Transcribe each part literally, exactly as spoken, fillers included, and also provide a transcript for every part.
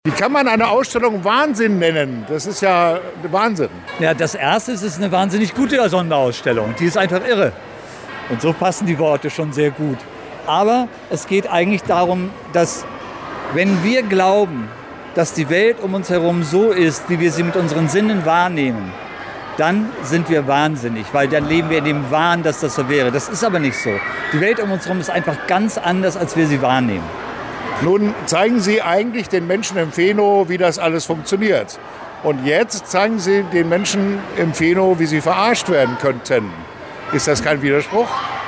Wie kann man eine Ausstellung Wahnsinn nennen? Das ist ja Wahnsinn. Ja, das Erste ist, es ist eine wahnsinnig gute Sonderausstellung. Die ist einfach irre. Und so passen die Worte schon sehr gut. Aber es geht eigentlich darum, dass wenn wir glauben, dass die Welt um uns herum so ist, wie wir sie mit unseren Sinnen wahrnehmen, dann sind wir wahnsinnig, weil dann leben wir in dem Wahn, dass das so wäre. Das ist aber nicht so. Die Welt um uns herum ist einfach ganz anders, als wir sie wahrnehmen. Nun zeigen Sie eigentlich den Menschen im Phänow, wie das alles funktioniert. Und jetzt zeigen Sie den Menschen im Phänow, wie sie verarscht werden könnten. Ist das kein Widerspruch?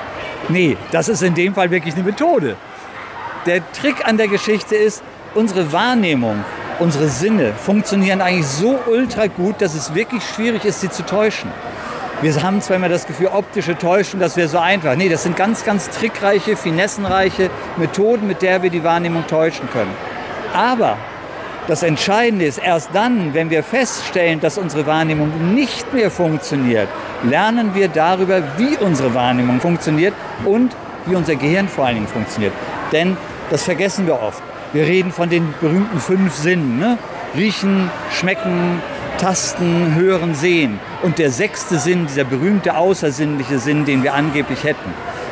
Nee, das ist in dem Fall wirklich eine Methode. Der Trick an der Geschichte ist, unsere Wahrnehmung, unsere Sinne funktionieren eigentlich so ultra gut, dass es wirklich schwierig ist, sie zu täuschen. Wir haben zwar immer das Gefühl, optische Täuschung, das wäre so einfach. Nee, das sind ganz, ganz trickreiche, finessenreiche Methoden, mit der wir die Wahrnehmung täuschen können. Aber das Entscheidende ist, erst dann, wenn wir feststellen, dass unsere Wahrnehmung nicht mehr funktioniert, lernen wir darüber, wie unsere Wahrnehmung funktioniert und wie unser Gehirn vor allen Dingen funktioniert. Denn das vergessen wir oft. Wir reden von den berühmten fünf Sinnen, ne? Riechen, schmecken, tasten, hören, sehen. Und der sechste Sinn, dieser berühmte außersinnliche Sinn, den wir angeblich hätten.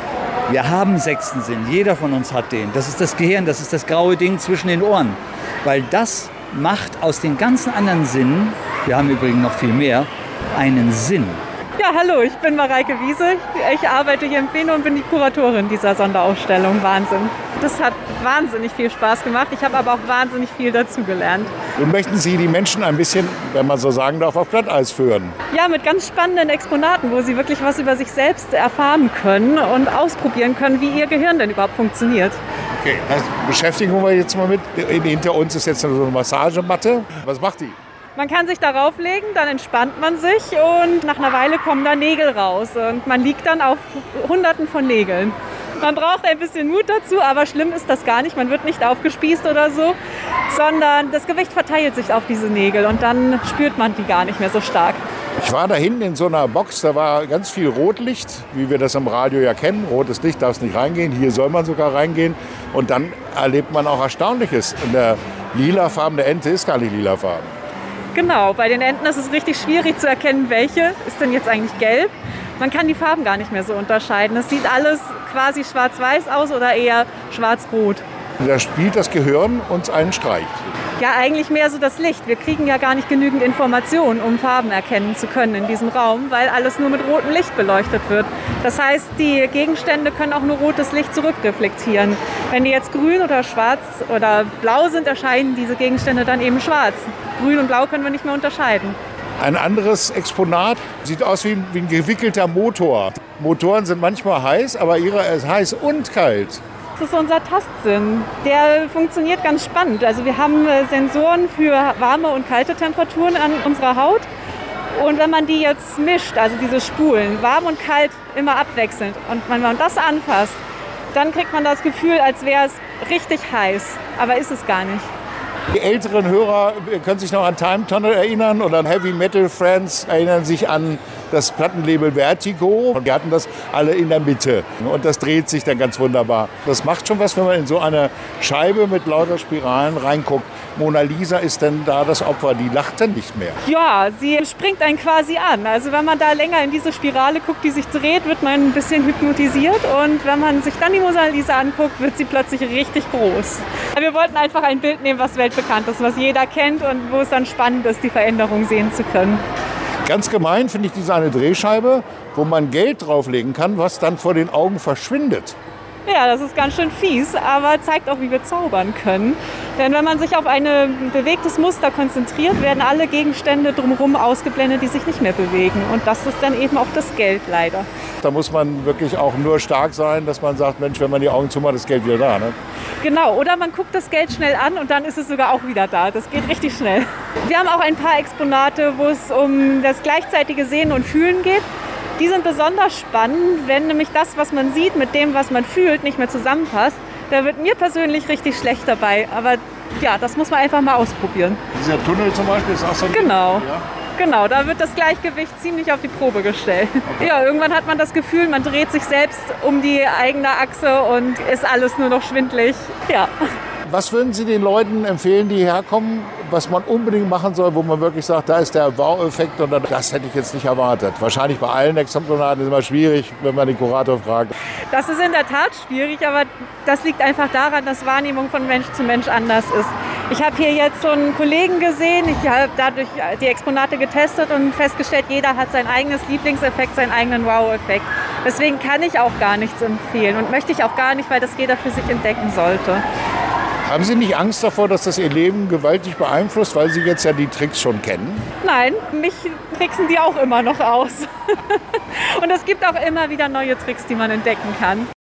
Wir haben einen sechsten Sinn, jeder von uns hat den. Das ist das Gehirn, das ist das graue Ding zwischen den Ohren. Weil das macht aus den ganzen anderen Sinnen, wir haben übrigens noch viel mehr, einen Sinn. Ja, hallo, ich bin Mareike Wiese. Ich arbeite hier im Phänow und bin die Kuratorin dieser Sonderausstellung. Wahnsinn. Das hat wahnsinnig viel Spaß gemacht. Ich habe aber auch wahnsinnig viel dazugelernt. Und möchten Sie die Menschen ein bisschen, wenn man so sagen darf, auf Glatteis führen? Ja, mit ganz spannenden Exponaten, wo sie wirklich was über sich selbst erfahren können und ausprobieren können, wie ihr Gehirn denn überhaupt funktioniert. Okay, das beschäftigen wir jetzt mal mit. Hinter uns ist jetzt so eine Massagematte. Was macht die? Man kann sich darauf legen, dann entspannt man sich und nach einer Weile kommen da Nägel raus und man liegt dann auf Hunderten von Nägeln. Man braucht ein bisschen Mut dazu, aber schlimm ist das gar nicht. Man wird nicht aufgespießt oder so, sondern das Gewicht verteilt sich auf diese Nägel und dann spürt man die gar nicht mehr so stark. Ich war da hinten in so einer Box, da war ganz viel Rotlicht, wie wir das am Radio ja kennen. Rotes Licht darf nicht reingehen, hier soll man sogar reingehen. Und dann erlebt man auch Erstaunliches. Und der lilafarbene Ente ist gar nicht lilafarben. Genau, bei den Enten ist es richtig schwierig zu erkennen, welche ist denn jetzt eigentlich gelb. Man kann die Farben gar nicht mehr so unterscheiden. Es sieht alles quasi schwarz-weiß aus oder eher schwarz-rot. Da spielt das Gehirn uns einen Streich. Ja, eigentlich mehr so das Licht. Wir kriegen ja gar nicht genügend Informationen, um Farben erkennen zu können in diesem Raum, weil alles nur mit rotem Licht beleuchtet wird. Das heißt, die Gegenstände können auch nur rotes Licht zurückreflektieren. Wenn die jetzt grün oder schwarz oder blau sind, erscheinen diese Gegenstände dann eben schwarz. Grün und blau können wir nicht mehr unterscheiden. Ein anderes Exponat sieht aus wie ein, wie ein gewickelter Motor. Motoren sind manchmal heiß, aber ihre ist heiß und kalt. Das ist unser Tastsinn. Der funktioniert ganz spannend. Also wir haben Sensoren für warme und kalte Temperaturen an unserer Haut. Und wenn man die jetzt mischt, also diese Spulen, warm und kalt immer abwechselnd, und wenn man das anfasst, dann kriegt man das Gefühl, als wäre es richtig heiß. Aber ist es gar nicht. Die älteren Hörer können sich noch an Time Tunnel erinnern oder an Heavy Metal Friends erinnern sich an das Plattenlabel Vertigo. Und die hatten das alle in der Mitte. Und das dreht sich dann ganz wunderbar. Das macht schon was, wenn man in so eine Scheibe mit lauter Spiralen reinguckt. Mona Lisa ist denn da das Opfer, die lacht dann nicht mehr. Ja, sie springt einen quasi an. Also wenn man da länger in diese Spirale guckt, die sich dreht, wird man ein bisschen hypnotisiert. Und wenn man sich dann die Mona Lisa anguckt, wird sie plötzlich richtig groß. Wir wollten einfach ein Bild nehmen, was weltbekannt ist, was jeder kennt und wo es dann spannend ist, die Veränderung sehen zu können. Ganz gemein finde ich diese eine Drehscheibe, wo man Geld drauflegen kann, was dann vor den Augen verschwindet. Ja, das ist ganz schön fies, aber zeigt auch, wie wir zaubern können. Denn wenn man sich auf ein bewegtes Muster konzentriert, werden alle Gegenstände drumherum ausgeblendet, die sich nicht mehr bewegen. Und das ist dann eben auch das Geld, leider. Da muss man wirklich auch nur stark sein, dass man sagt, Mensch, wenn man die Augen zumacht, ist das Geld wieder da. Ne? Genau, oder man guckt das Geld schnell an und dann ist es sogar auch wieder da. Das geht richtig schnell. Wir haben auch ein paar Exponate, wo es um das gleichzeitige Sehen und Fühlen geht. Die sind besonders spannend, wenn nämlich das, was man sieht, mit dem, was man fühlt, nicht mehr zusammenpasst. Da wird mir persönlich richtig schlecht dabei. Aber ja, das muss man einfach mal ausprobieren. Dieser Tunnel zum Beispiel ist auch so ein... Genau. Ja? Genau, da wird das Gleichgewicht ziemlich auf die Probe gestellt. Okay. Ja, irgendwann hat man das Gefühl, man dreht sich selbst um die eigene Achse und ist alles nur noch schwindelig. Ja. Was würden Sie den Leuten empfehlen, die hierher kommen, was man unbedingt machen soll, wo man wirklich sagt, da ist der Wow-Effekt und das hätte ich jetzt nicht erwartet? Wahrscheinlich bei allen Extemponaten ist es immer schwierig, wenn man den Kurator fragt. Das ist in der Tat schwierig, aber das liegt einfach daran, dass Wahrnehmung von Mensch zu Mensch anders ist. Ich habe hier jetzt so einen Kollegen gesehen, ich habe dadurch die Exponate getestet und festgestellt, jeder hat sein eigenes Lieblingseffekt, seinen eigenen Wow-Effekt. Deswegen kann ich auch gar nichts empfehlen und möchte ich auch gar nicht, weil das jeder für sich entdecken sollte. Haben Sie nicht Angst davor, dass das Ihr Leben gewaltig beeinflusst, weil Sie jetzt ja die Tricks schon kennen? Nein, mich tricksen die auch immer noch aus. Und es gibt auch immer wieder neue Tricks, die man entdecken kann.